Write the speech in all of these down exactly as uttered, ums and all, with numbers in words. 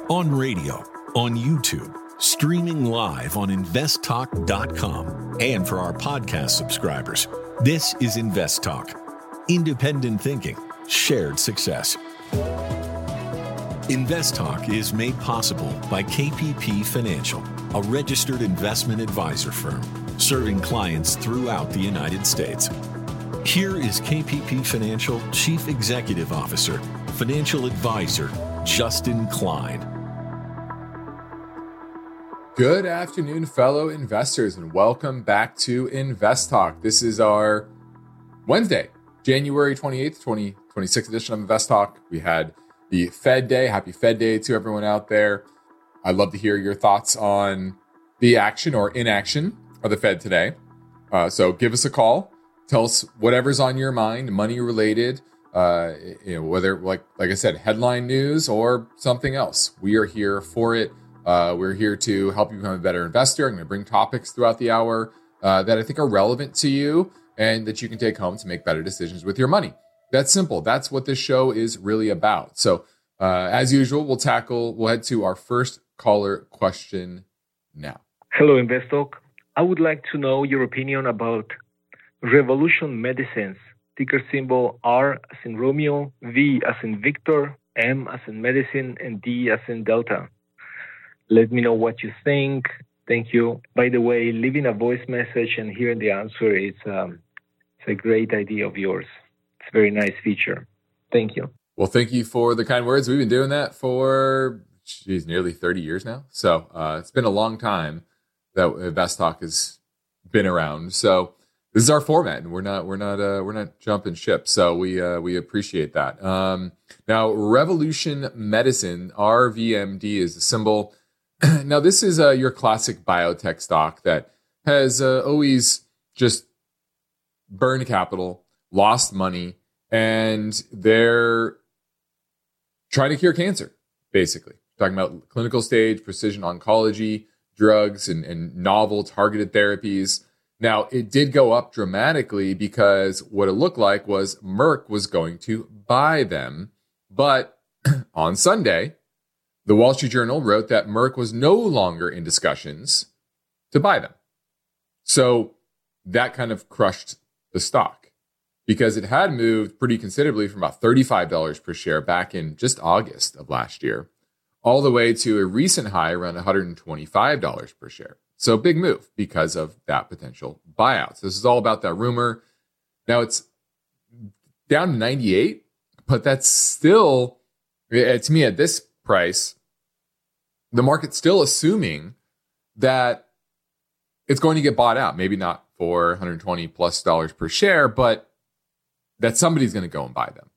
On radio, on YouTube, streaming live on invest talk dot com, and for our podcast subscribers. This is Invest Talk. Independent thinking, shared success. Invest Talk is made possible by K P P Financial, a registered investment advisor firm serving clients throughout the United States. Here is K P P Financial Chief Executive Officer, Financial Advisor, Justin Klein. Good afternoon, fellow investors, and welcome back to Invest Talk. This is our Wednesday, January twenty-eighth, twenty twenty-six edition of Invest Talk. We had the Fed Day. Happy Fed Day to everyone out there. I'd love to hear your thoughts on the action or inaction of the Fed today. Uh, so give us a call. Tell us whatever's on your mind, money related, uh, you know, whether like like I said, headline news or something else. We are here for it. Uh, we're here to help you become a better investor. I'm going to bring topics throughout the hour uh, that I think are relevant to you and that you can take home to make better decisions with your money. That's simple. That's what this show is really about. So uh, as usual, we'll tackle, we'll head to our first caller question now. Hello, InvestTalk. I would like to know your opinion about Revolution Medicines, ticker symbol R as in Romeo, V as in Victor, M as in medicine, and D as in Delta. Let me know what you think. Thank you. By the way, leaving a voice message and hearing the answer is um, it's a great idea of yours. It's a very nice feature. Thank you. Well, thank you for the kind words. We've been doing that for, geez, nearly thirty years now. So uh, it's been a long time that Invest Talk has been around. So this is our format, and we're not we're not uh, we're not jumping ship. So we uh, we appreciate that. Um, now, Revolution Medicine, R V M D, is the symbol. Now, this is uh, your classic biotech stock that has uh, always just burned capital, lost money, and they're trying to cure cancer, basically. Talking about clinical stage, precision oncology, drugs, and, and novel targeted therapies. Now, it did go up dramatically because what it looked like was Merck was going to buy them. But on Sunday, the Wall Street Journal wrote that Merck was no longer in discussions to buy them. So that kind of crushed the stock because it had moved pretty considerably from about thirty-five dollars per share back in just August of last year, all the way to a recent high around one hundred twenty-five dollars per share. So big move because of that potential buyout. So this is all about that rumor. Now it's down to ninety-eight, but that's still, to me at this price, the market's still assuming that it's going to get bought out. Maybe not for one hundred twenty plus dollars per share, but that somebody's going to go and buy them.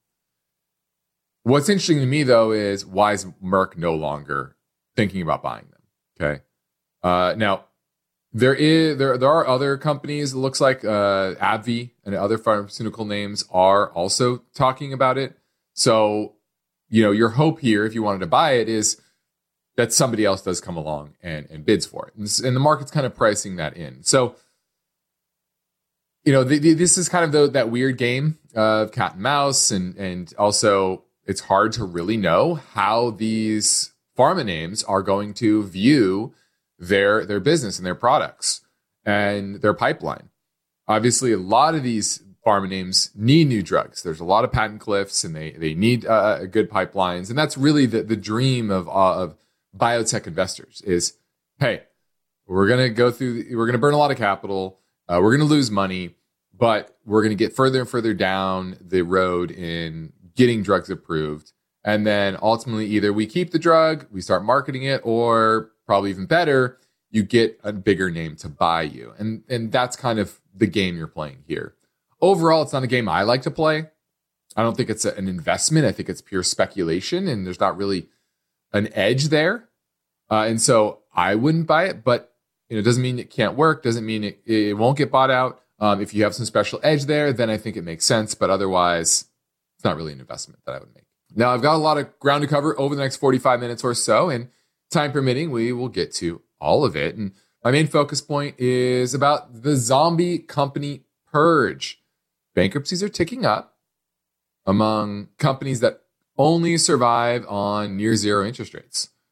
What's interesting to me, though, is why is Merck no longer thinking about buying them? Okay. Uh, now, there is there there are other companies. It looks like uh, AbbVie and other pharmaceutical names are also talking about it. So, you know, your hope here, if you wanted to buy it, is that somebody else does come along and, and bids for it. And, this, and the market's kind of pricing that in. So, you know, the, the, this is kind of the, that weird game of cat and mouse. And, and also, it's hard to really know how these pharma names are going to view their, their business and their products and their pipeline. Obviously, a lot of these pharma names need new drugs. There's a lot of patent cliffs, and they they need uh, good pipelines, and that's really the the dream of uh, of biotech investors. Is hey, we're gonna go through, we're gonna burn a lot of capital, uh, we're gonna lose money, but we're gonna get further and further down the road in getting drugs approved, and then ultimately either we keep the drug, we start marketing it, or probably even better, you get a bigger name to buy you, and and that's kind of the game you're playing here. Overall, it's not a game I like to play. I don't think it's a, an investment. I think it's pure speculation, and there's not really an edge there. Uh, and so I wouldn't buy it, but you know, it doesn't mean it can't work. Doesn't mean it, it won't get bought out. Um, if you have some special edge there, then I think it makes sense. But otherwise, it's not really an investment that I would make. Now, I've got a lot of ground to cover over the next forty-five minutes or so, and time permitting, we will get to all of it. And my main focus point is about the zombie company purge. Bankruptcies are ticking up among companies that only survive on near zero interest rates.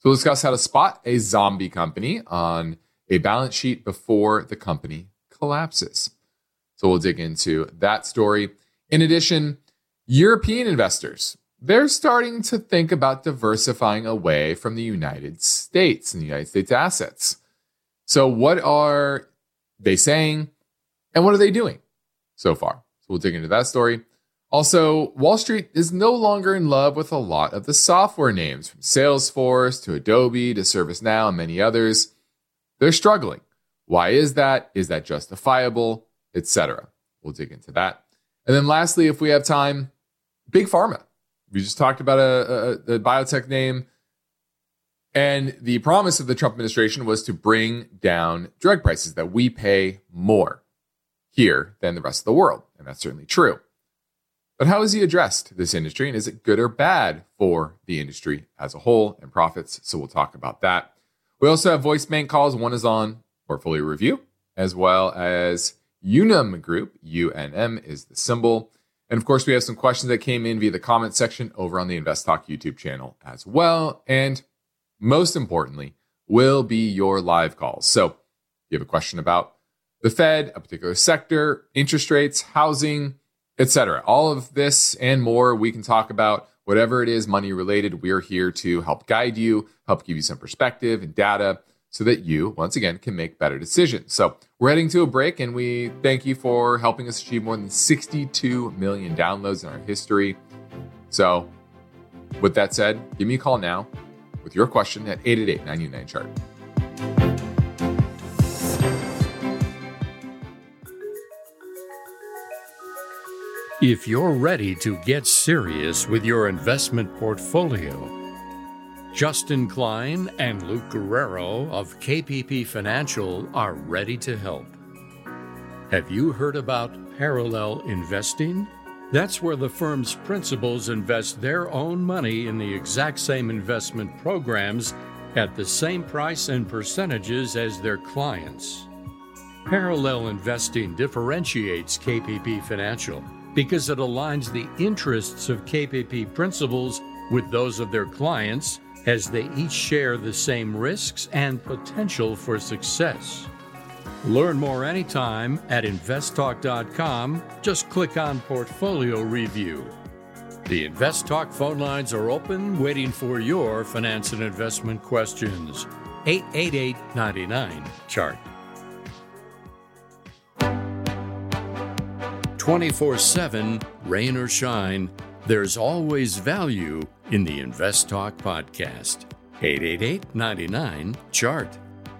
So we'll discuss how to spot a zombie company on a balance sheet before the company collapses. So we'll dig into that story. In addition, European investors, they're starting to think about diversifying away from the United States and the United States assets. So what are they saying and what are they doing so far? So we'll dig into that story. Also, Wall Street is no longer in love with a lot of the software names, from Salesforce to Adobe to ServiceNow and many others. They're struggling. Why is that? Is that justifiable? Etc. We'll dig into that. And then lastly, if we have time, Big Pharma. We just talked about a, a, a biotech name. And the promise of the Trump administration was to bring down drug prices, that we pay more here than the rest of the world. And that's certainly true. But how has he addressed this industry? And is it good or bad for the industry as a whole and profits? So we'll talk about that. We also have voice bank calls. One is on portfolio review, as well as Unum Group. U N M is the symbol. And of course, we have some questions that came in via the comment section over on the Invest Talk YouTube channel as well. And most importantly, will be your live calls. So if you have a question about the Fed, a particular sector, interest rates, housing, et cetera. All of this and more we can talk about. Whatever it is money related, we're here to help guide you, help give you some perspective and data so that you, once again, can make better decisions. So we're heading to a break, and we thank you for helping us achieve more than sixty-two million downloads in our history. So with that said, give me a call now with your question at eight eight eight, nine nine, chart. If you're ready to get serious with your investment portfolio, Justin Klein and Luke Guerrero of K P P Financial are ready to help. Have you heard about parallel investing? That's where the firm's principals invest their own money in the exact same investment programs at the same price and percentages as their clients. Parallel investing differentiates K P P Financial because it aligns the interests of K P P principals with those of their clients, as they each share the same risks and potential for success. Learn more anytime at invest talk dot com. Just click on Portfolio Review. The InvestTalk phone lines are open, waiting for your finance and investment questions. eight eight eight, nine nine, chart. twenty-four seven, rain or shine, there's always value in the InvestTalk podcast. eight eight eight, nine nine, chart.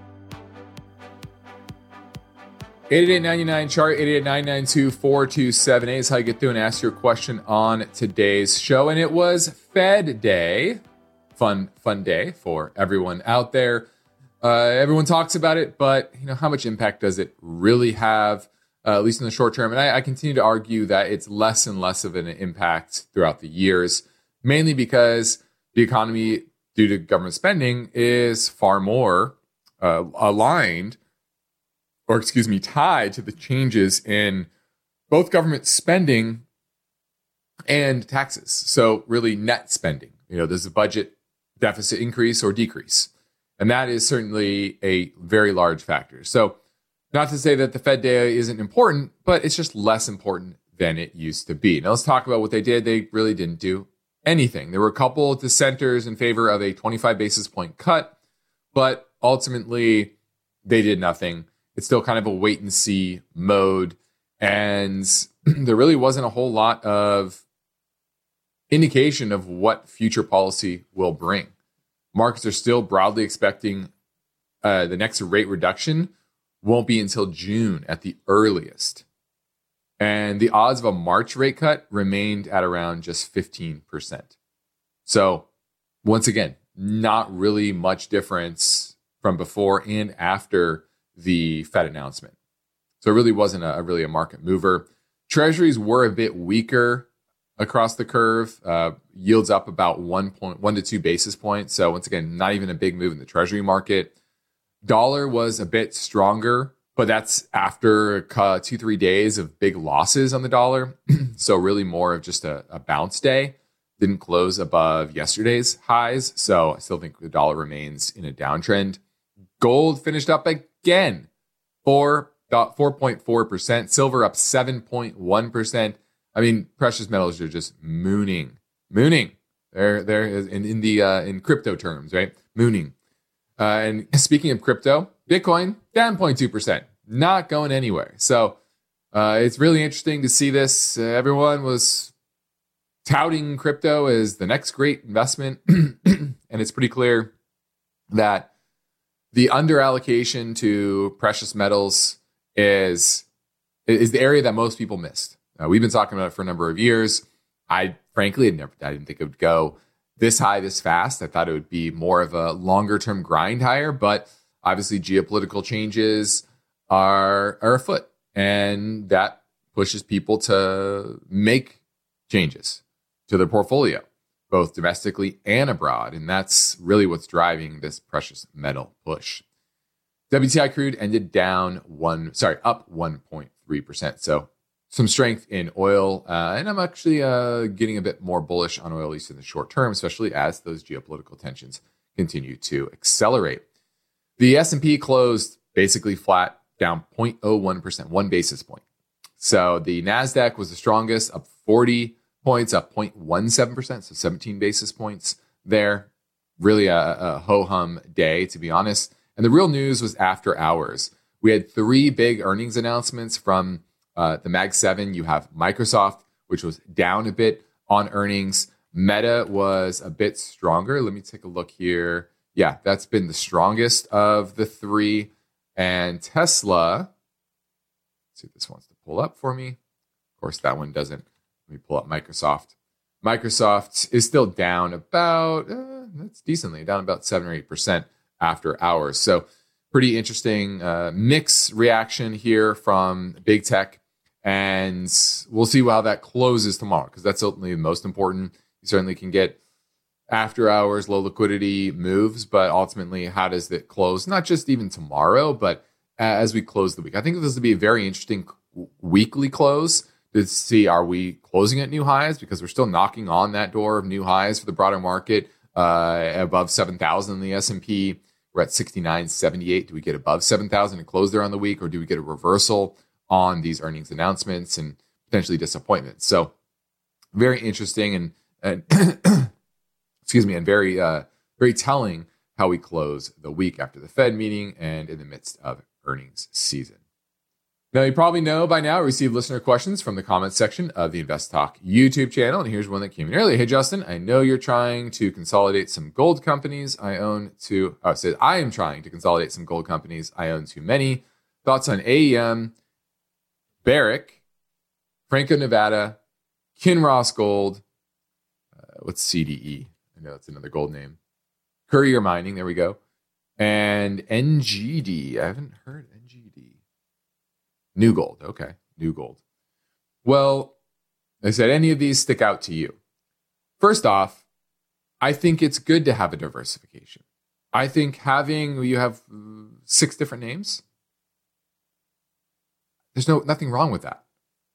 eight eight eight, nine nine, chart, eight eight eight, nine nine two, four two seven eight is how you get through and ask your question on today's show. And it was Fed Day. Fun, fun day for everyone out there. Uh, everyone talks about it, but you know, how much impact does it really have? Uh, at least in the short term. And I, I continue to argue that it's less and less of an impact throughout the years, mainly because the economy, due to government spending, is far more uh, aligned, or excuse me, tied to the changes in both government spending and taxes. So really net spending. You know, there's a budget deficit increase or decrease. And that is certainly a very large factor. So not to say that the Fed Day isn't important, but it's just less important than it used to be. Now let's talk about what they did. They really didn't do anything. There were a couple of dissenters in favor of a twenty-five basis point cut, but ultimately they did nothing. It's still kind of a wait and see mode. And there really wasn't a whole lot of indication of what future policy will bring. Markets are still broadly expecting uh, the next rate reduction won't be until June at the earliest. And the odds of a March rate cut remained at around just fifteen percent. So once again, not really much difference from before and after the Fed announcement. So it really wasn't a, a really a market mover. Treasuries were a bit weaker across the curve, uh, yields up about one point one to two basis points. So once again, not even a big move in the Treasury market. Dollar was a bit stronger, but that's after uh, two, three days of big losses on the dollar. So really more of just a, a bounce day. didn't close above yesterday's highs. So I still think the dollar remains in a downtrend. Gold finished up again, four point four percent. Silver up seven point one percent. I mean, precious metals are just mooning, mooning. They're, they're in, in the, uh, in crypto terms, right? Mooning. Uh, and speaking of crypto, Bitcoin down zero point two percent, not going anywhere. So uh, it's really interesting to see this. Uh, everyone was touting crypto as the next great investment. And it's pretty clear that the underallocation to precious metals is, is the area that most people missed. Uh, we've been talking about it for a number of years. I frankly had never, I didn't think it would go this high this fast. I thought it would be more of a longer term grind higher, but obviously geopolitical changes are, are afoot, and that pushes people to make changes to their portfolio, both domestically and abroad. And that's really what's driving this precious metal push. W T I crude ended down one, sorry, up one point three percent. So some strength in oil. Uh, and I'm actually uh, getting a bit more bullish on oil, at least in the short term, especially as those geopolitical tensions continue to accelerate. The S and P closed basically flat, down zero point zero one percent, one basis point. So the NASDAQ was the strongest, up forty points, up zero point one seven percent, so seventeen basis points there. Really a, a ho-hum day, to be honest. And the real news was after hours. We had three big earnings announcements from uh, the Mag seven. You have Microsoft, which was down a bit on earnings. Meta was a bit stronger. Let me take a look here. Yeah, that's been the strongest of the three. And Tesla, let's see if this wants to pull up for me. Of course, that one doesn't. Let me pull up Microsoft. Microsoft is still down about, uh, that's decently, down about seven or eight percent after hours. So pretty interesting uh, mix reaction here from big tech. And we'll see how that closes tomorrow, because that's ultimately the most important. You certainly can get after hours, low liquidity moves, but ultimately, how does it close? Not just even tomorrow, but as we close the week. I think this will be a very interesting weekly close to see, are we closing at new highs? Because we're still knocking on that door of new highs for the broader market, uh, above seven thousand in the S and P. We're at sixty-nine seventy-eight. Do we get above seven thousand and close there on the week, or do we get a reversal on these earnings announcements and potentially disappointment? So very interesting and, and excuse me, and very, uh, very telling how we close the week after the Fed meeting and in the midst of earnings season. Now, you probably know by now, I received listener questions from the comments section of the Invest Talk YouTube channel. And here's one that came in earlier. Hey, Justin, I know you're trying to consolidate some gold companies. I own two, oh, it says, I am trying to consolidate some gold companies. I own too many. Thoughts on A E M, Barrick, Franco-Nevada, Kinross Gold, uh, what's C D E? I know that's another gold name. Courier Mining, there we go. And N G D. I haven't heard N G D. New Gold. Okay, New Gold. Well, I said, any of these stick out to you? First off, I think it's good to have a diversification. I think having, you have six different names. There's no nothing wrong with that.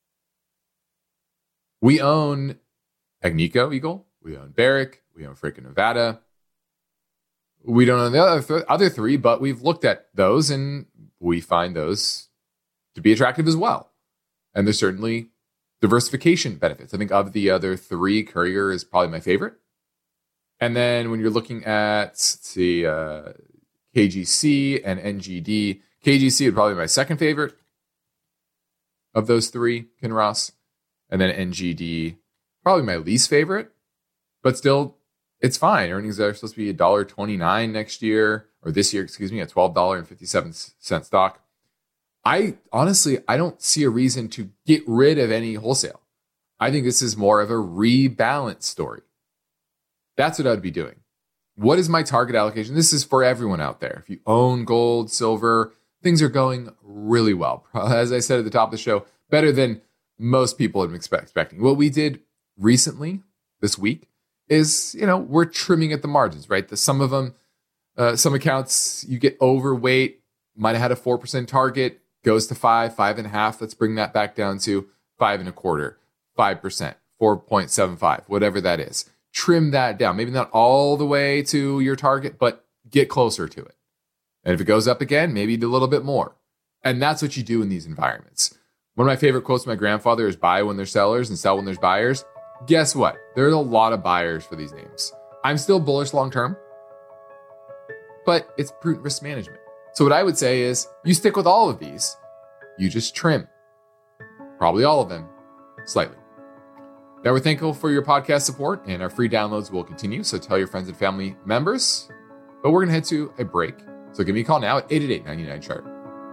We own Agnico Eagle. We own Barrick. We own Franco-Nevada. We don't own the other, th- other three, but we've looked at those and we find those to be attractive as well. And there's certainly diversification benefits. I think of the other three, Courier is probably my favorite. And then when you're looking at, let's see, uh, K G C and N G D, K G C would probably be my second favorite of those three, Kinross. And then N G D, probably my least favorite. But still, it's fine. Earnings are supposed to be one dollar twenty-nine next year, or this year, excuse me, a twelve dollars and fifty-seven cents stock. I honestly, I don't see a reason to get rid of any wholesale. I think this is more of a rebalance story. That's what I'd be doing. What is my target allocation? This is for everyone out there. If you own gold, silver, things are going really well. As I said at the top of the show, better than most people have been expecting. What we did recently this week is, you know, we're trimming at the margins, right? The, some of them, uh, some accounts, you get overweight, might have had a four percent target, goes to five, five and a half. Let's bring that back down to five and a quarter, five percent, four point seven five, whatever that is. Trim that down. Maybe not all the way to your target, but get closer to it. And if it goes up again, maybe a little bit more. And that's what you do in these environments. One of my favorite quotes from my grandfather is buy when there's sellers and sell when there's buyers. Guess what? There's a lot of buyers for these names. I'm still bullish long-term, but it's prudent risk management. So what I would say is you stick with all of these. You just trim. Probably all of them, slightly. Now, we're thankful for your podcast support, and our free downloads will continue, so tell your friends and family members. But we're going to head to a break. So give me a call now at eight eight eight, nine nine, chart.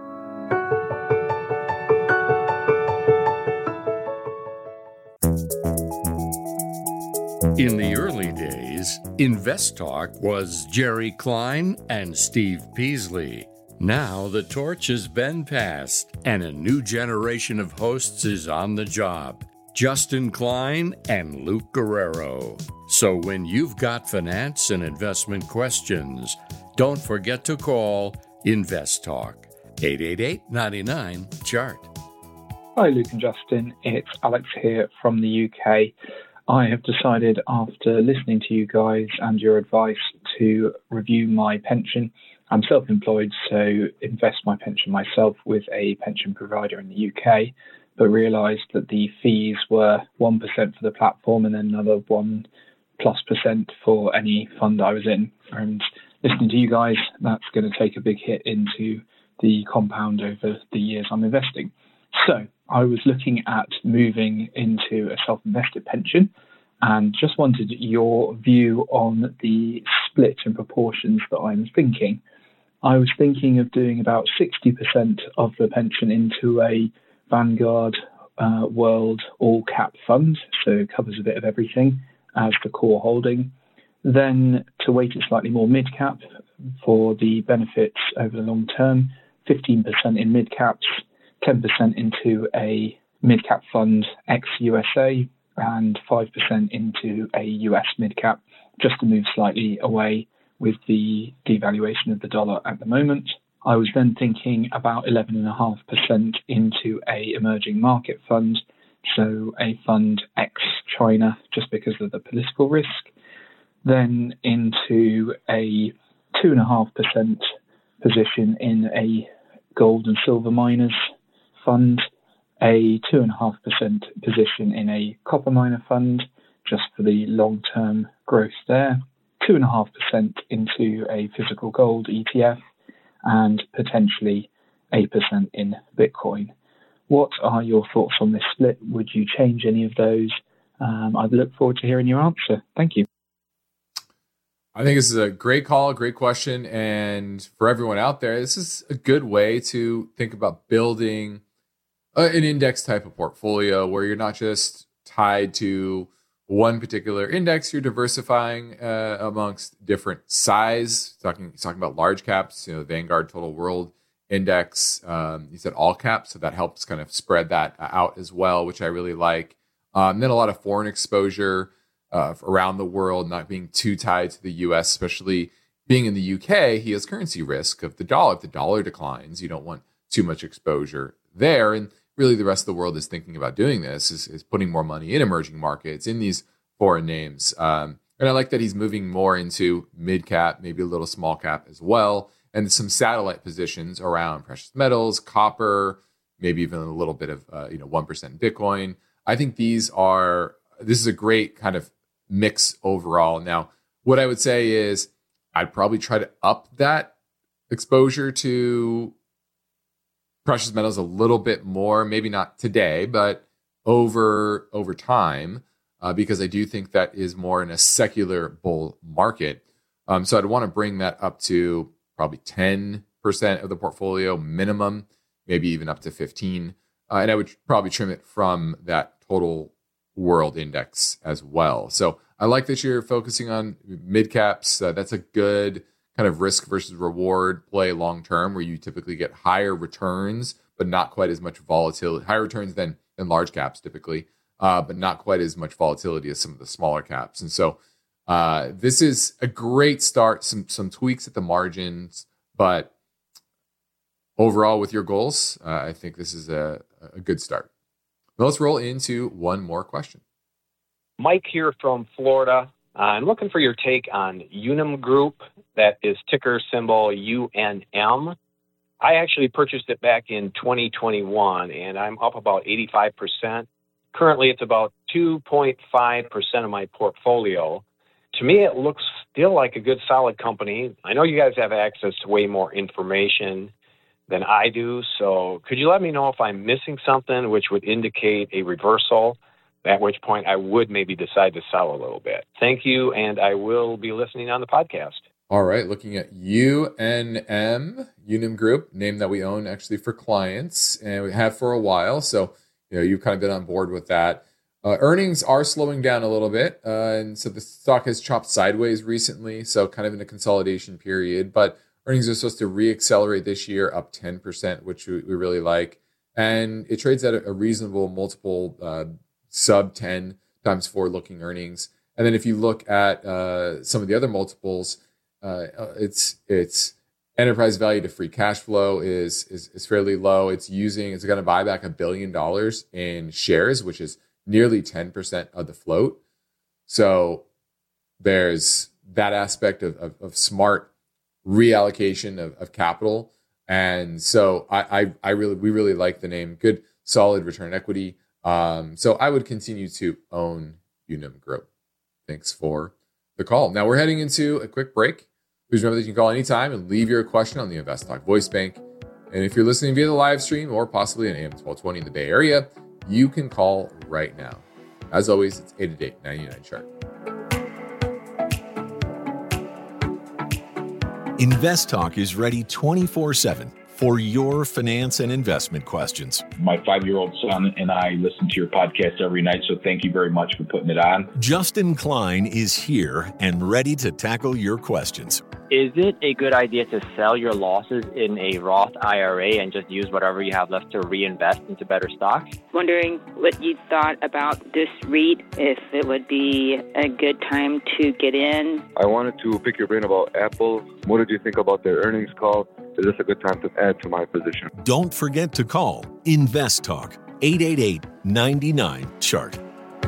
In the early days, InvestTalk was Jerry Klein and Steve Peasley. Now the torch has been passed, and a new generation of hosts is on the job. Justin Klein and Luke Guerrero. So when you've got finance and investment questions, don't forget to call InvestTalk, eight eight eight, nine nine, chart. Hi, Luke and Justin. It's Alex here from the U K. I have decided after listening to you guys and your advice to review my pension. I'm self-employed, so invest my pension myself with a pension provider in the U K, but realised that the fees were one percent for the platform and then another one plus percent for any fund I was in. And listening to you guys, that's going to take a big hit into the compound over the years I'm investing. So I was looking at moving into a self-invested pension and just wanted your view on the split and proportions that I'm thinking. I was thinking of doing about sixty percent of the pension into a Vanguard uh, World all-cap fund, so it covers a bit of everything as the core holding. Then to weight it slightly more mid-cap for the benefits over the long term, fifteen percent in mid-caps, ten percent into a mid-cap fund ex-U S A, and five percent into a U S mid-cap, just to move slightly away with the devaluation of the dollar at the moment. I was then thinking about eleven point five percent into a emerging market fund, so a fund ex-China, just because of the political risk. Then into a two point five percent position in a gold and silver miners fund, a two point five percent position in a copper miner fund, just for the long-term growth there, two point five percent into a physical gold E T F, and potentially eight percent in Bitcoin. What are your thoughts on this split? Would you change any of those? Um, I'd look forward to hearing your answer. Thank you. I think this is a great call, great question. And for everyone out there, this is a good way to think about building a, an index type of portfolio where you're not just tied to one particular index, you're diversifying uh, amongst different size. Talking talking about large caps, you know, Vanguard Total World Index. Um, you said all caps, so that helps kind of spread that out as well, which I really like. Um, then a lot of foreign exposure uh, around the world, not being too tied to the U S, especially being in the U K. He has currency risk of the dollar. If the dollar declines, you don't want too much exposure there. And really the rest of the world is thinking about doing this, is, is putting more money in emerging markets, in these foreign names. Um, and I like that he's moving more into mid cap, maybe a little small cap as well, and some satellite positions around precious metals, copper, maybe even a little bit of, uh, you know, one percent Bitcoin. I think these are, this is a great kind of mix overall. Now, what I would say is I'd probably try to up that exposure to precious metals a little bit more, maybe not today, but over over time, uh, because I do think that is more in a secular bull market. Um, so I'd want to bring that up to probably ten percent of the portfolio minimum, maybe even up to fifteen. Uh, and I would probably trim it from that total world index as well. So I like that you're focusing on mid caps. Uh, that's a good kind of risk versus reward play long term, where you typically get higher returns, but not quite as much volatility. Higher returns than than large caps typically, uh, but not quite as much volatility as some of the smaller caps. And so uh, this is a great start. Some some tweaks at the margins, but overall, with your goals, uh, I think this is a, a good start. Now let's roll into one more question. Mike here from Florida. Uh, I'm looking for your take on Unum Group. That is ticker symbol U N M. I actually purchased it back in twenty twenty-one, and I'm up about eighty-five percent. Currently, it's about two point five percent of my portfolio. To me, it looks still like a good, solid company. I know you guys have access to way more information than I do, so could you let me know if I'm missing something which would indicate a reversal, at which point I would maybe decide to sell a little bit. Thank you, and I will be listening on the podcast. All right, looking at U N M, Unum Group, name that we own actually for clients, and we have for a while. So, you know, you've kind of been on board with that. Uh, earnings are slowing down a little bit, uh, and so the stock has chopped sideways recently, so kind of in a consolidation period. But earnings are supposed to re-accelerate this year, up ten percent, which we, we really like. And it trades at a, a reasonable multiple, uh, sub ten times forward-looking earnings. And then if you look at uh, some of the other multiples, Uh, it's it's enterprise value to free cash flow is is is fairly low. It's using it's going to buy back a billion dollars in shares, which is nearly ten percent of the float. So there's that aspect of of, of smart reallocation of, of capital, and so I, I I really we really like the name. Good solid return equity. Um, so I would continue to own Unum Group. Thanks for the call. Now we're heading into a quick break. Please remember that you can call anytime and leave your question on the InvestTalk voice bank. And if you're listening via the live stream or possibly an A M twelve twenty in the Bay Area, you can call right now. As always, it's eight eight eight, nine nine, chart. InvestTalk is ready twenty-four seven for your finance and investment questions. My five-year-old son and I listen to your podcast every night, so thank you very much for putting it on. Justin Klein is here and ready to tackle your questions. Is it a good idea to sell your losses in a Roth I R A and just use whatever you have left to reinvest into better stocks? Wondering what you thought about this REIT, if it would be a good time to get in. I wanted to pick your brain about Apple. What did you think about their earnings call? Is this a good time to add to my position? Don't forget to call InvestTalk, eight eight eight, nine nine, chart.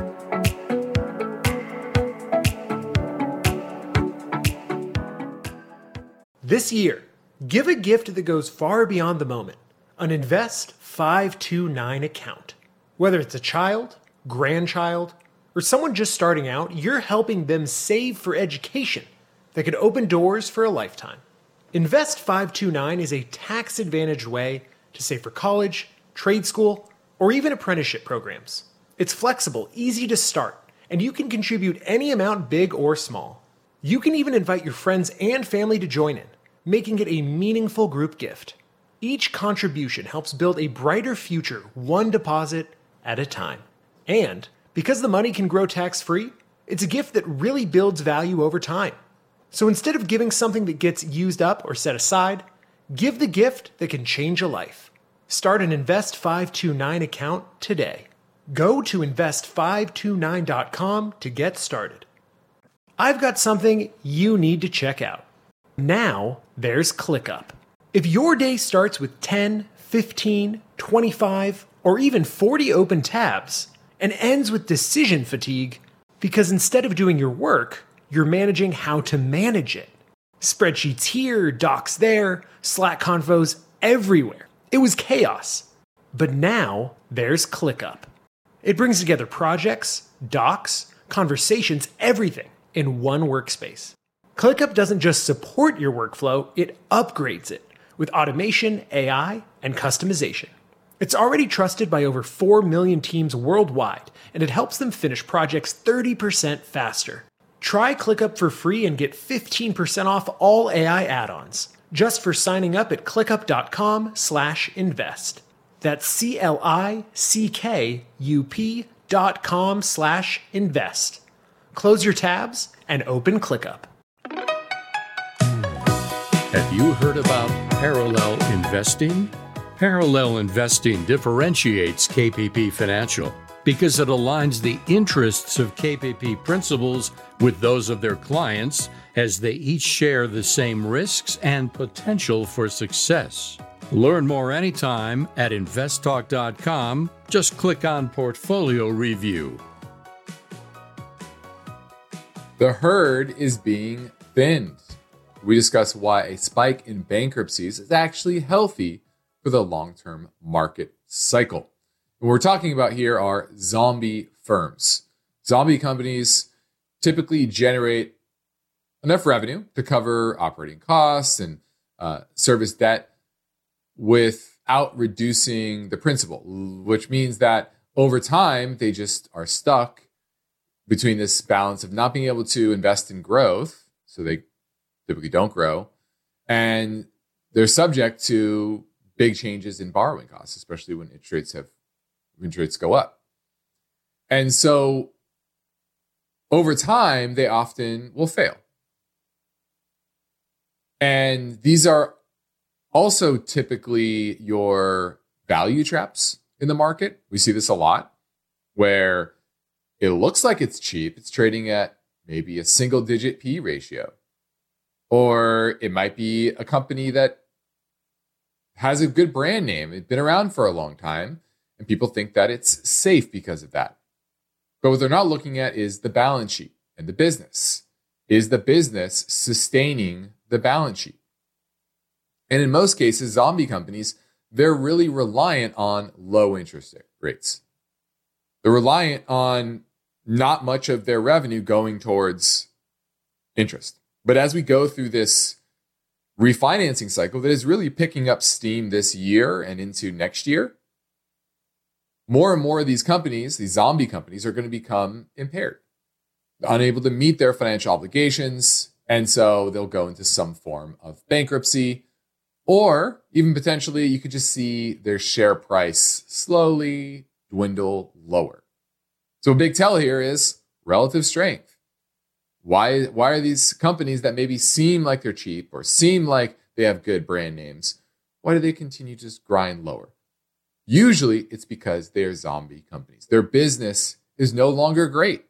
This year, give a gift that goes far beyond the moment. An Invest five two nine account. Whether it's a child, grandchild, or someone just starting out, you're helping them save for education that could open doors for a lifetime. Invest five two nine is a tax-advantaged way to save for college, trade school, or even apprenticeship programs. It's flexible, easy to start, and you can contribute any amount, big or small. You can even invite your friends and family to join in, making it a meaningful group gift. Each contribution helps build a brighter future, one deposit at a time. And because the money can grow tax-free, it's a gift that really builds value over time. So instead of giving something that gets used up or set aside, give the gift that can change a life. Start an Invest five two nine account today. Go to invest five two nine dot com to get started. I've got something you need to check out. Now there's ClickUp. If your day starts with ten, fifteen, twenty-five, or even forty open tabs and ends with decision fatigue because instead of doing your work, you're managing how to manage it. Spreadsheets here, docs there, Slack convos everywhere. It was chaos. But now there's ClickUp. It brings together projects, docs, conversations, everything in one workspace. ClickUp doesn't just support your workflow, it upgrades it with automation, A I, and customization. It's already trusted by over four million teams worldwide, and it helps them finish projects thirty percent faster. Try ClickUp for free and get fifteen percent off all A I add-ons just for signing up at clickup.com slash invest. That's C-L-I-C-K-U-P dot com slash invest. Close your tabs and open ClickUp. Have you heard about parallel investing? Parallel investing differentiates K P P Financial because it aligns the interests of K P P principals with those of their clients as they each share the same risks and potential for success. Learn more anytime at invest talk dot com. Just click on Portfolio Review. The herd is being thinned. We discuss why a spike in bankruptcies is actually healthy for the long-term market cycle. What we're talking about here are zombie firms. Zombie companies typically generate enough revenue to cover operating costs and uh, service debt without reducing the principal, which means that over time, they just are stuck between this balance of not being able to invest in growth, so they typically don't grow, and they're subject to big changes in borrowing costs, especially when interest rates have interest rates go up. And so over time, they often will fail. And these are also typically your value traps in the market. We see this a lot where it looks like it's cheap. It's trading at maybe a single digit P E ratio. Or it might be a company that has a good brand name. It's been around for a long time, and people think that it's safe because of that. But what they're not looking at is the balance sheet and the business. Is the business sustaining the balance sheet? And in most cases, zombie companies, they're really reliant on low interest rates. They're reliant on not much of their revenue going towards interest. But as we go through this refinancing cycle that is really picking up steam this year and into next year, more and more of these companies, these zombie companies, are going to become impaired, unable to meet their financial obligations. And so they'll go into some form of bankruptcy, or even potentially you could just see their share price slowly dwindle lower. So a big tell here is relative strength. Why, why are these companies that maybe seem like they're cheap or seem like they have good brand names, why do they continue to just grind lower? Usually it's because they're zombie companies. Their business is no longer great.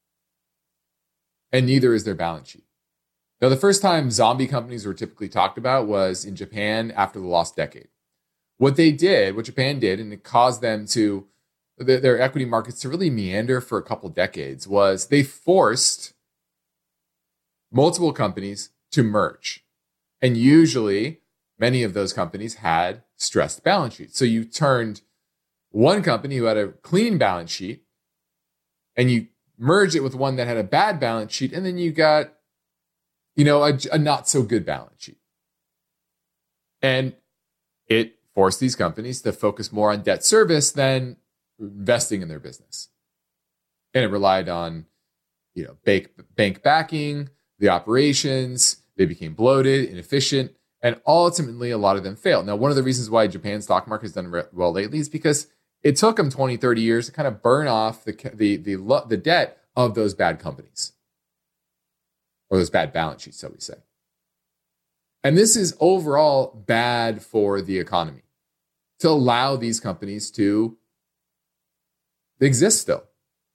And neither is their balance sheet. Now, the first time zombie companies were typically talked about was in Japan after the lost decade. What they did, what Japan did, and it caused them to, their equity markets to really meander for a couple decades, was they forced multiple companies to merge. And usually, many of those companies had stressed balance sheets. So you turned one company who had a clean balance sheet and you merged it with one that had a bad balance sheet, and then you got, you know, a, a not so good balance sheet. And it forced these companies to focus more on debt service than investing in their business. And it relied on, you know, bank, bank backing, the operations. They became bloated, inefficient, and ultimately a lot of them failed. Now, one of the reasons why Japan's stock market has done re- well lately is because it took them twenty, thirty years to kind of burn off the, the, the, the debt of those bad companies, or those bad balance sheets, so we say. And this is overall bad for the economy, to allow these companies to exist still.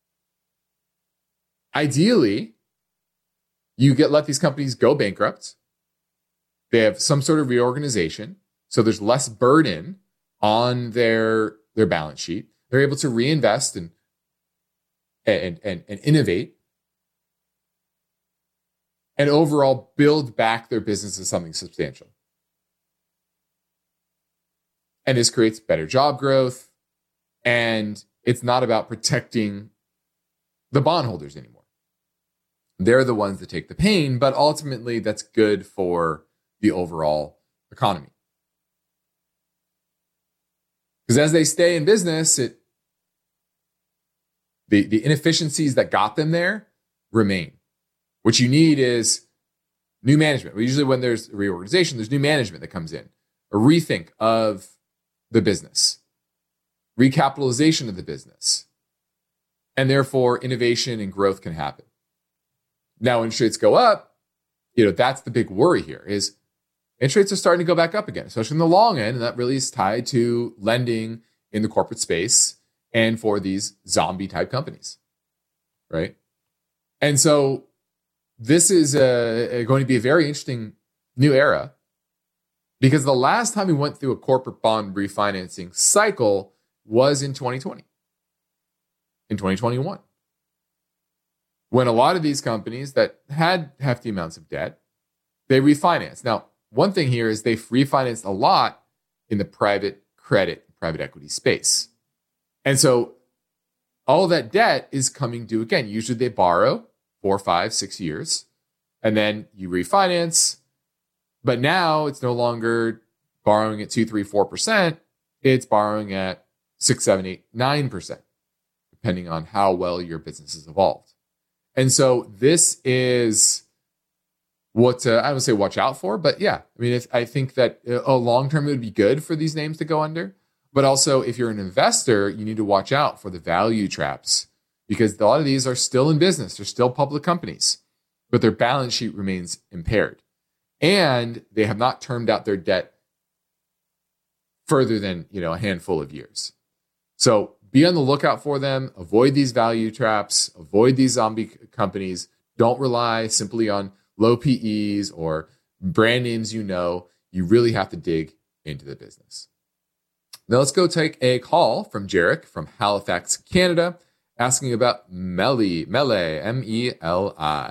Ideally, you get let these companies go bankrupt. They have some sort of reorganization, so there's less burden on their, their balance sheet. They're able to reinvest and, and, and, and innovate, and overall build back their business as something substantial. And this creates better job growth, and it's not about protecting the bondholders anymore. They're the ones that take the pain, but ultimately that's good for the overall economy. Because as they stay in business, it the, the inefficiencies that got them there remain. What you need is new management. Well, usually when there's a reorganization, there's new management that comes in, a rethink of the business, recapitalization of the business, and therefore innovation and growth can happen. Now, when interest rates go up, you know, that's the big worry here is interest rates are starting to go back up again, especially in the long end. And that really is tied to lending in the corporate space and for these zombie type companies, right? And so this is a, a going to be a very interesting new era, because the last time we went through a corporate bond refinancing cycle was in twenty twenty, in twenty twenty-one. when a lot of these companies that had hefty amounts of debt, they refinanced. Now, one thing here is they've refinanced a lot in the private credit, private equity space. And so all that debt is coming due again. Usually they borrow four, five, six years, and then you refinance. But now it's no longer borrowing at two, three, four percent. It's borrowing at six, seven, eight, nine percent, depending on how well your business has evolved. And so this is what to, I don't say watch out for, but yeah, I mean, if, I think that a long term it would be good for these names to go under. But also, if you're an investor, you need to watch out for the value traps, because a lot of these are still in business. They're still public companies, but their balance sheet remains impaired. And they have not termed out their debt further than, you know, a handful of years. So be on the lookout for them. Avoid these value traps. Avoid these zombie companies. Don't rely simply on low P Es or brand names you know. You really have to dig into the business. Now let's go take a call from Jarek from Halifax, Canada, asking about Meli, Mele, M E L I.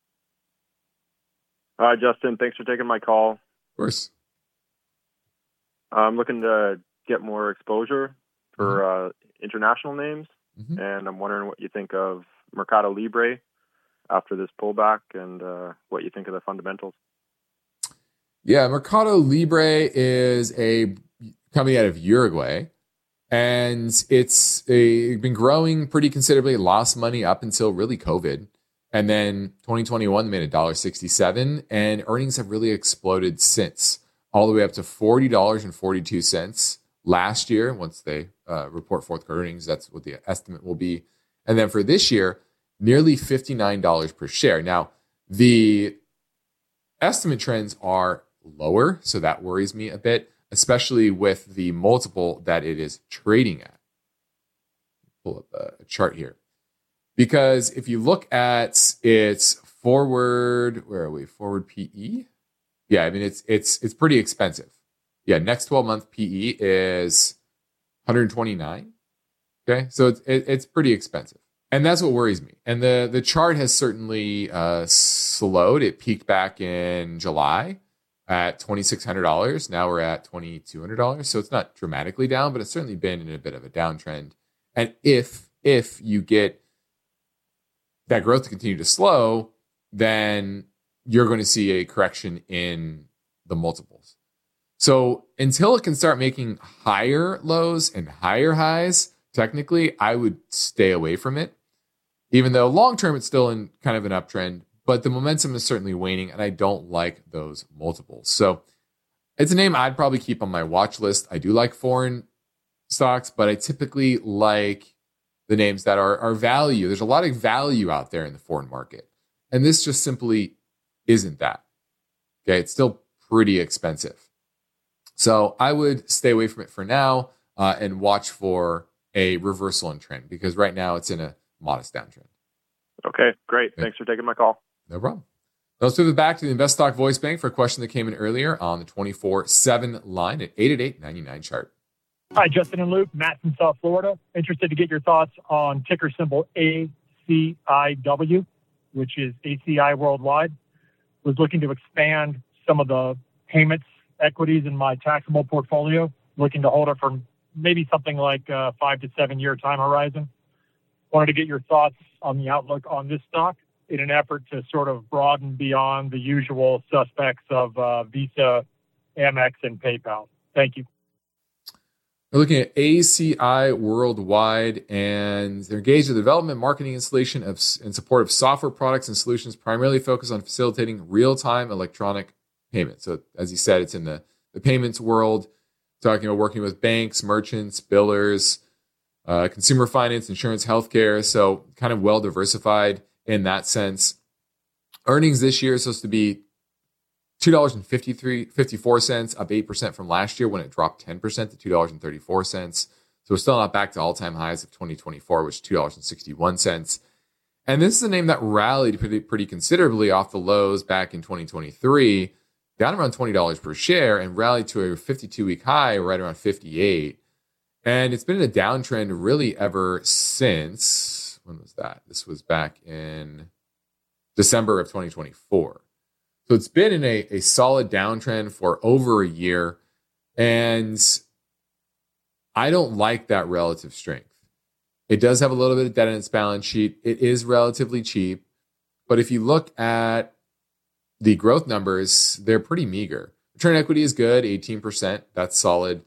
Hi, Justin. Thanks for taking my call. Of course. I'm looking to get more exposure for Mm-hmm. uh, international names, Mhm. and I'm wondering what you think of Mercado Libre after this pullback, and uh, what you think of the fundamentals. Yeah, Mercado Libre is a company out of Uruguay, and it's a, been growing pretty considerably. Lost money up until really COVID, and then twenty twenty-one they made one dollar sixty-seven, and earnings have really exploded since, all the way up to forty dollars and forty-two cents last year. Once they uh, report fourth quarter earnings, that's what the estimate will be, and then for this year, nearly fifty-nine dollars per share. Now, the estimate trends are lower, so that worries me a bit, especially with the multiple that it is trading at. Pull up a chart here. Because if you look at its forward, where are we? Forward P E? Yeah, I mean, it's it's it's pretty expensive. Yeah, next twelve-month P E is one hundred twenty-nine. Okay, so it's it, it's pretty expensive. And that's what worries me. And the, the chart has certainly uh, slowed. It peaked back in July at twenty-six hundred dollars. Now we're at twenty-two hundred dollars. So it's not dramatically down, but it's certainly been in a bit of a downtrend. And if if you get that growth to continue to slow, then you're going to see a correction in the multiples. So until it can start making higher lows and higher highs, technically, I would stay away from it. Even though long-term it's still in kind of an uptrend, but the momentum is certainly waning, and I don't like those multiples. So it's a name I'd probably keep on my watch list. I do like foreign stocks, but I typically like the names that are, are value. There's a lot of value out there in the foreign market, and this just simply isn't that. Okay, it's still pretty expensive. So I would stay away from it for now uh, and watch for a reversal in trend, because right now it's in a modest downtrend. Okay, great. Okay. Thanks for taking my call. No problem. Now let's move it back to the InvestTalk Voice Bank for a question that came in earlier on the twenty-four seven line at eight eight eight, nine nine chart. Hi, Justin and Luke. Matt from South Florida. Interested to get your thoughts on ticker symbol A C I W, which is A C I Worldwide. Was looking to expand some of the payments equities in my taxable portfolio, looking to hold it for maybe something like a five to seven year time horizon. Wanted to get your thoughts on the outlook on this stock in an effort to sort of broaden beyond the usual suspects of uh, Visa, Amex, and PayPal. Thank you. We're looking at A C I Worldwide, and they're engaged in the development, marketing, installation of and support of software products and solutions primarily focused on facilitating real-time electronic payments. So as you said, it's in the, the payments world, talking about working with banks, merchants, billers, uh, consumer finance, insurance, healthcare. So kind of well diversified in that sense. Earnings this year is supposed to be two dollars and fifty-four cents, up eight percent from last year when it dropped ten percent to two dollars and thirty-four cents. So we're still not back to all-time highs of twenty twenty-four, which is two dollars and sixty-one cents. And this is a name that rallied pretty, pretty considerably off the lows back in twenty twenty-three, down around twenty dollars per share, and rallied to a fifty-two week high right around fifty-eight. And it's been in a downtrend really ever since, when was that? This was back in December of twenty twenty-four. So it's been in a, a solid downtrend for over a year. And I don't like that relative strength. It does have a little bit of debt in its balance sheet. It is relatively cheap. But if you look at the growth numbers, they're pretty meager. Return equity is good, eighteen percent. That's solid.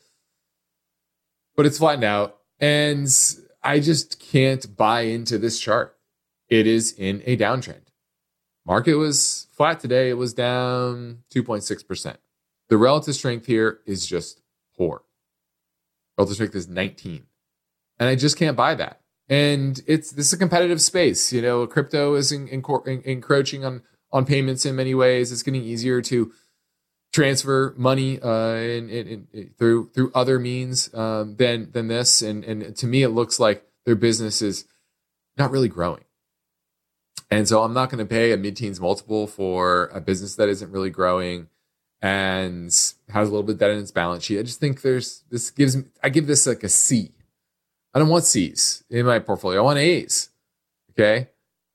But it's flattened out. And I just can't buy into this chart. It is in a downtrend. Market was flat today. It was down two point six percent. The relative strength here is just poor. Relative strength is nineteen. And I just can't buy that. And it's this is a competitive space. You know, crypto is in, in, in, encroaching on, on payments in many ways. It's getting easier to transfer money uh, in, in, in, through through other means um, than than this. And, and to me, it looks like their business is not really growing. And so I'm not going to pay a mid-teens multiple for a business that isn't really growing and has a little bit of debt in its balance sheet. I just think there's this gives me, I give this like a C. I don't want C's in my portfolio. I want A's. Okay.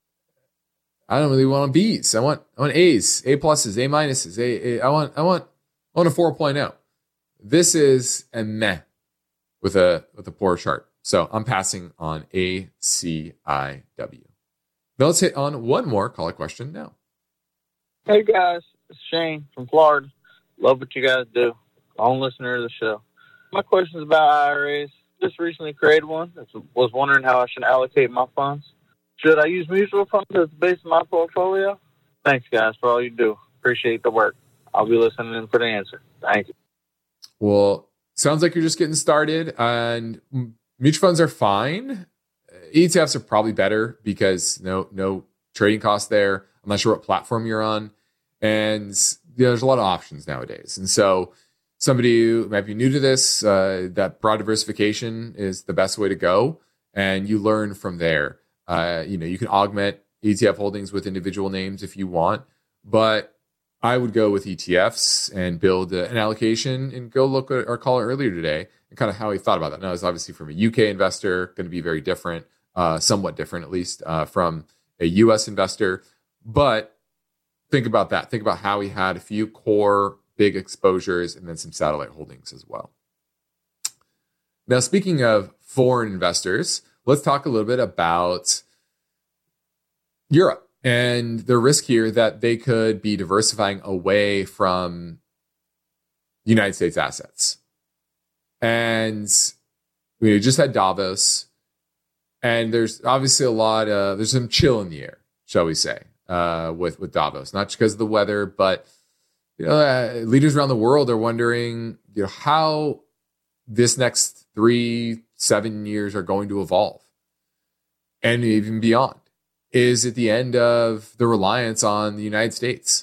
I don't really want B's. I want I want A's, A pluses, A minuses. A, A I want I want I want a four point oh. This is a meh with a with a poor chart. So I'm passing on A C I W. Now let's hit on one more caller question now. Hey guys, it's Shane from Florida. Love what you guys do. Long listener to the show. My question is about I R As. Just recently created one. I was wondering how I should allocate my funds. Should I use mutual funds as the base of my portfolio? Thanks, guys, for all you do. Appreciate the work. I'll be listening for the answer. Thank you. Well, sounds like you're just getting started, and mutual funds are fine. E T Fs are probably better because no no trading costs there. I'm not sure what platform you're on. And you know, there's a lot of options nowadays. And so somebody who might be new to this, uh, that broad diversification is the best way to go. And you learn from there. Uh, you know, you can augment E T F holdings with individual names if you want. But I would go with E T Fs and build uh, an allocation and go look at our caller earlier today and kind of how he thought about that. Now, it's obviously from a U K investor, going to be very different. Uh, somewhat different, at least, uh, from a U S investor. But think about that. Think about how he had a few core big exposures and then some satellite holdings as well. Now, speaking of foreign investors, let's talk a little bit about Europe and the risk here that they could be diversifying away from United States assets. And we just had Davos. And there's obviously a lot of, there's some chill in the air, shall we say, uh, with, with Davos, not just because of the weather, but, you know, uh, leaders around the world are wondering, you know, how this next three, seven years are going to evolve and even beyond. Is it the end of the reliance on the United States?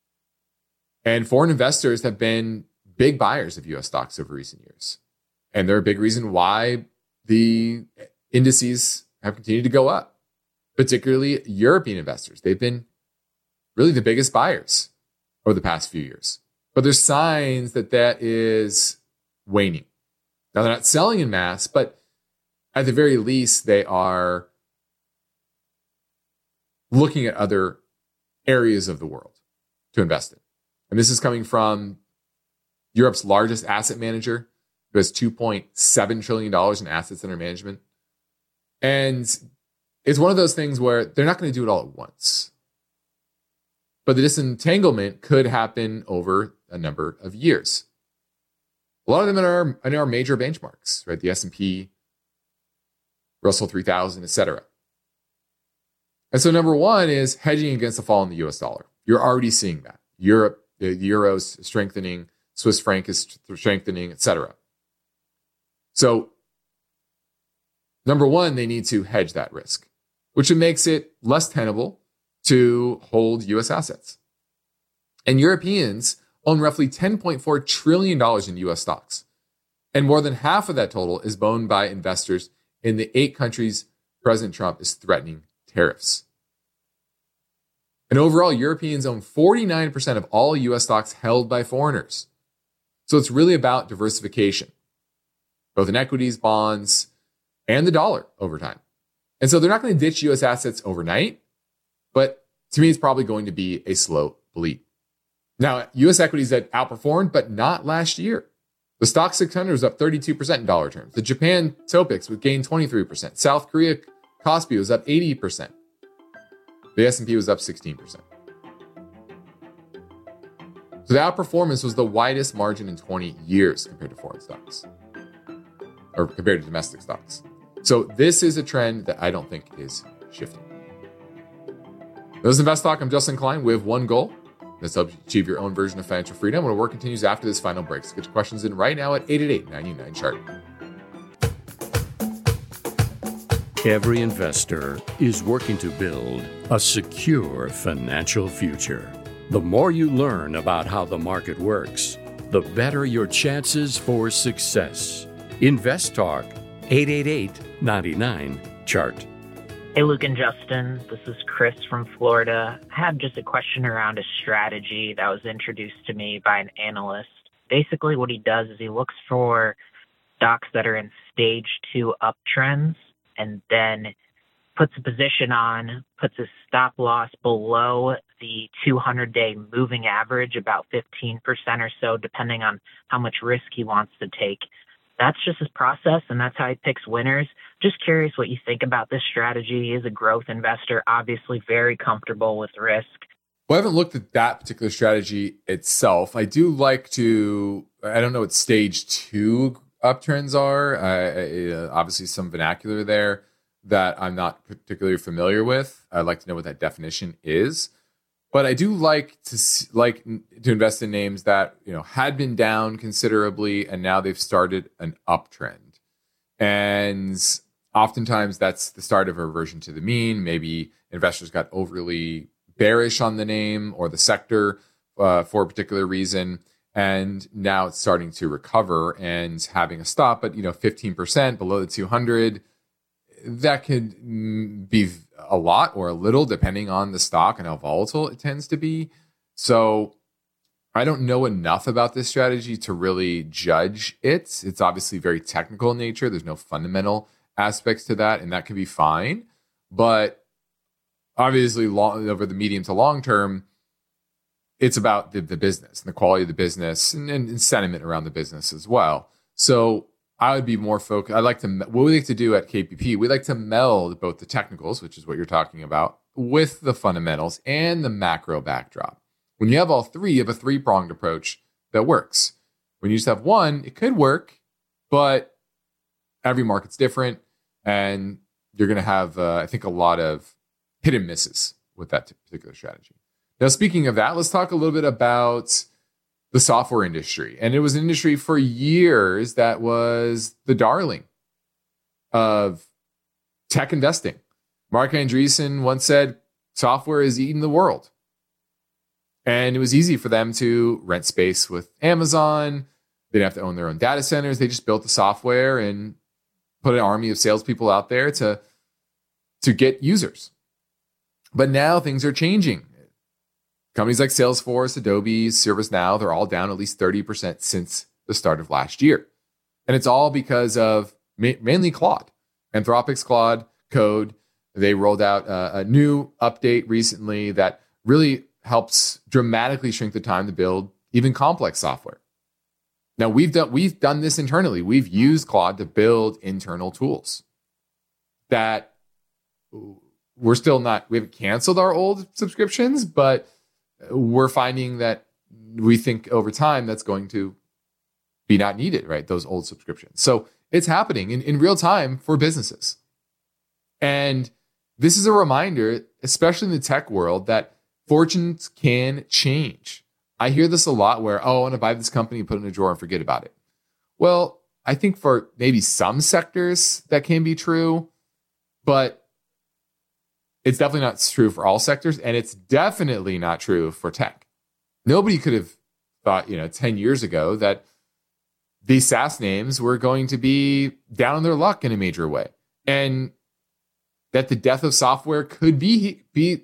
And foreign investors have been big buyers of U S stocks over recent years. And they're a big reason why the indices have continued to go up, particularly European investors. They've been really the biggest buyers over the past few years. But there's signs that that is waning. Now, they're not selling in mass, but at the very least, they are looking at other areas of the world to invest in. And this is coming from Europe's largest asset manager, who has two point seven trillion dollars in assets under management. And it's one of those things where they're not going to do it all at once. But the disentanglement could happen over a number of years. A lot of them are in our major benchmarks, right? The S and P, Russell three thousand, et cetera. And so number one is hedging against the fall in the U S dollar. You're already seeing that. Europe, the euro's strengthening, Swiss franc is strengthening, et cetera. So number one, they need to hedge that risk, which makes it less tenable to hold U S assets. And Europeans own roughly ten point four trillion dollars in U S stocks. And more than half of that total is owned by investors in the eight countries President Trump is threatening tariffs. And overall, Europeans own forty-nine percent of all U S stocks held by foreigners. So it's really about diversification, both in equities, bonds, and the dollar over time. And so they're not going to ditch U S assets overnight, but to me, it's probably going to be a slow bleed. Now, U S equities that outperformed, but not last year. The Stock six hundred was up thirty-two percent in dollar terms. The Japan Topix would gain twenty-three percent. South Korea Kospi was up eighty percent. The S and P was up sixteen percent. So the outperformance was the widest margin in twenty years compared to foreign stocks, or compared to domestic stocks. So this is a trend that I don't think is shifting. This is Invest Talk. I'm Justin Klein. We have one goal. Let's help you achieve your own version of financial freedom. Our work continues after this final break. So get your questions in right now at eight eight eight, nine nine, chart. Every investor is working to build a secure financial future. The more you learn about how the market works, the better your chances for success. Invest Talk, eight eight eight, nine nine, chart. Hey, Luke and Justin. This is Chris from Florida. I had just a question around a strategy that was introduced to me by an analyst. Basically, what he does is he looks for stocks that are in stage two uptrends and then puts a position on, puts a stop loss below the two hundred day moving average, about fifteen percent or so, depending on how much risk he wants to take. That's just his process, and that's how he picks winners. Just curious what you think about this strategy. He is a growth investor, obviously very comfortable with risk. Well, I haven't looked at that particular strategy itself. I do like to, I don't know what stage two uptrends are. I, I, obviously some vernacular there that I'm not particularly familiar with. I'd like to know what that definition is. But I do like to like to invest in names that, you know, had been down considerably and now they've started an uptrend. And oftentimes that's the start of a reversion to the mean. Maybe investors got overly bearish on the name or the sector uh, for a particular reason, and now it's starting to recover and having a stop. But you know, fifteen percent below the two hundred, that could be a lot or a little, depending on the stock and how volatile it tends to be. So I don't know enough about this strategy to really judge it. It's obviously very technical in nature. There's no fundamental aspects to that, and that can be fine. But obviously, long, over the medium to long term, it's about the, the business and the quality of the business and, and, and sentiment around the business as well. So I would be more focused. I like to, what we like to do at K P P, we like to meld both the technicals, which is what you're talking about, with the fundamentals and the macro backdrop. When you have all three, you have a three-pronged approach that works. When you just have one, it could work, but every market's different, and you're going to have, uh, I think, a lot of hit and misses with that particular strategy. Now, speaking of that, let's talk a little bit about the software industry. And it was an industry for years that was the darling of tech investing. Mark Andreessen once said, software is eating the world. And it was easy for them to rent space with Amazon. They didn't have to own their own data centers. They just built the software and put an army of salespeople out there to, to get users. But now things are changing. Companies like Salesforce, Adobe, ServiceNow, they're all down at least thirty percent since the start of last year. And it's all because of ma- mainly Claude. Anthropic's Claude Code. They rolled out a, a new update recently that really helps dramatically shrink the time to build even complex software. Now, we've done, we've done this internally. We've used Claude to build internal tools that we're still not, we haven't canceled our old subscriptions, but we're finding that we think over time that's going to be not needed, right? Those old subscriptions. So it's happening in, in real time for businesses. And this is a reminder, especially in the tech world, that fortunes can change. I hear this a lot where, oh, I want to buy this company, put it in a drawer and forget about it. Well, I think for maybe some sectors that can be true, but it's definitely not true for all sectors, and it's definitely not true for tech. Nobody could have thought, you know, ten years ago that these SaaS names were going to be down on their luck in a major way, and that the death of software could be be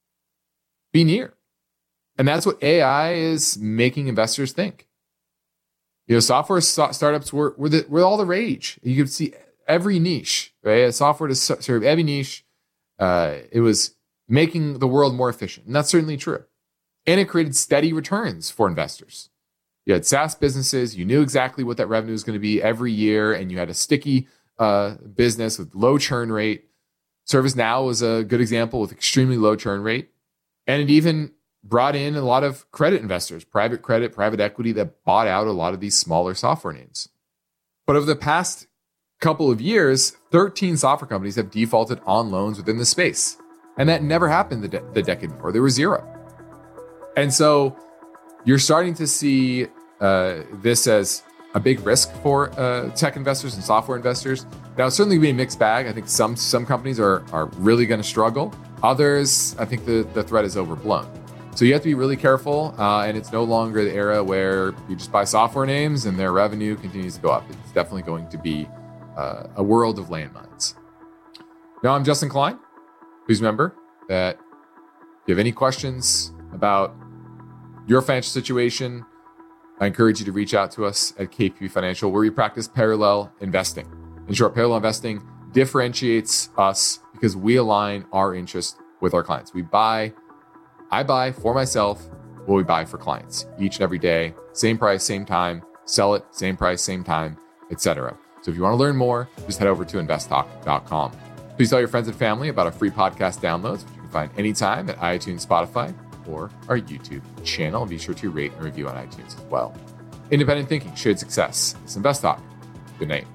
be near. And that's what A I is making investors think. You know, software so- startups were were, the, were all the rage. You could see every niche, right? A software to serve every niche. Uh, it was making the world more efficient. And that's certainly true. And it created steady returns for investors. You had SaaS businesses. You knew exactly what that revenue was going to be every year. And you had a sticky uh, business with low churn rate. ServiceNow was a good example with extremely low churn rate. And it even brought in a lot of credit investors, private credit, private equity that bought out a lot of these smaller software names. But over the past couple of years, thirteen software companies have defaulted on loans within the space. And that never happened the, de- the decade before. There were zero. And so you're starting to see uh, this as a big risk for uh, tech investors and software investors. Now, it's certainly be a mixed bag. I think some some companies are are really going to struggle. Others, I think the, the threat is overblown. So you have to be really careful, uh, and it's no longer the era where you just buy software names and their revenue continues to go up. It's definitely going to be uh, a world of landmines. Now, I'm Justin Klein. Please remember that if you have any questions about your financial situation, I encourage you to reach out to us at K P P Financial, where we practice parallel investing. In short, parallel investing differentiates us because we align our interest with our clients. We buy, I buy for myself what we buy for clients each and every day, same price, same time, sell it, same price, same time, et cetera. So if you want to learn more, just head over to invest talk dot com. Please tell your friends and family about our free podcast downloads, which you can find anytime at iTunes, Spotify, or our YouTube channel. And be sure to rate and review on iTunes as well. Independent thinking, shared success. It's Invest Talk. Good night.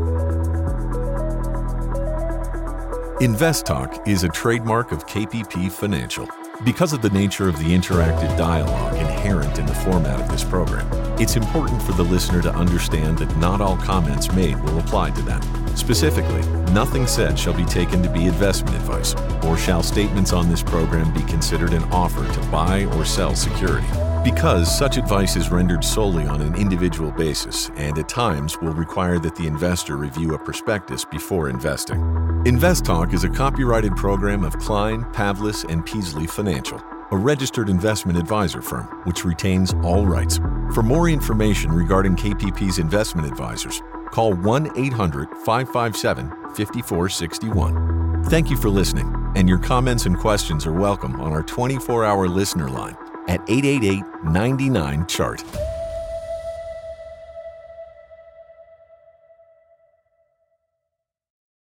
Invest Talk is a trademark of K P P Financial. Because of the nature of the interactive dialogue inherent in the format of this program, it's important for the listener to understand that not all comments made will apply to them. Specifically, nothing said shall be taken to be investment advice, or shall statements on this program be considered an offer to buy or sell security. Because such advice is rendered solely on an individual basis and at times will require that the investor review a prospectus before investing. Invest Talk is a copyrighted program of Klein, Pavlis, and Peasley Financial, a registered investment advisor firm which retains all rights. For more information regarding K P P's investment advisors, call one eight hundred, five five seven, five four six one. Thank you for listening, and your comments and questions are welcome on our twenty-four hour listener line at eight eight eight, nine nine, C H A R T.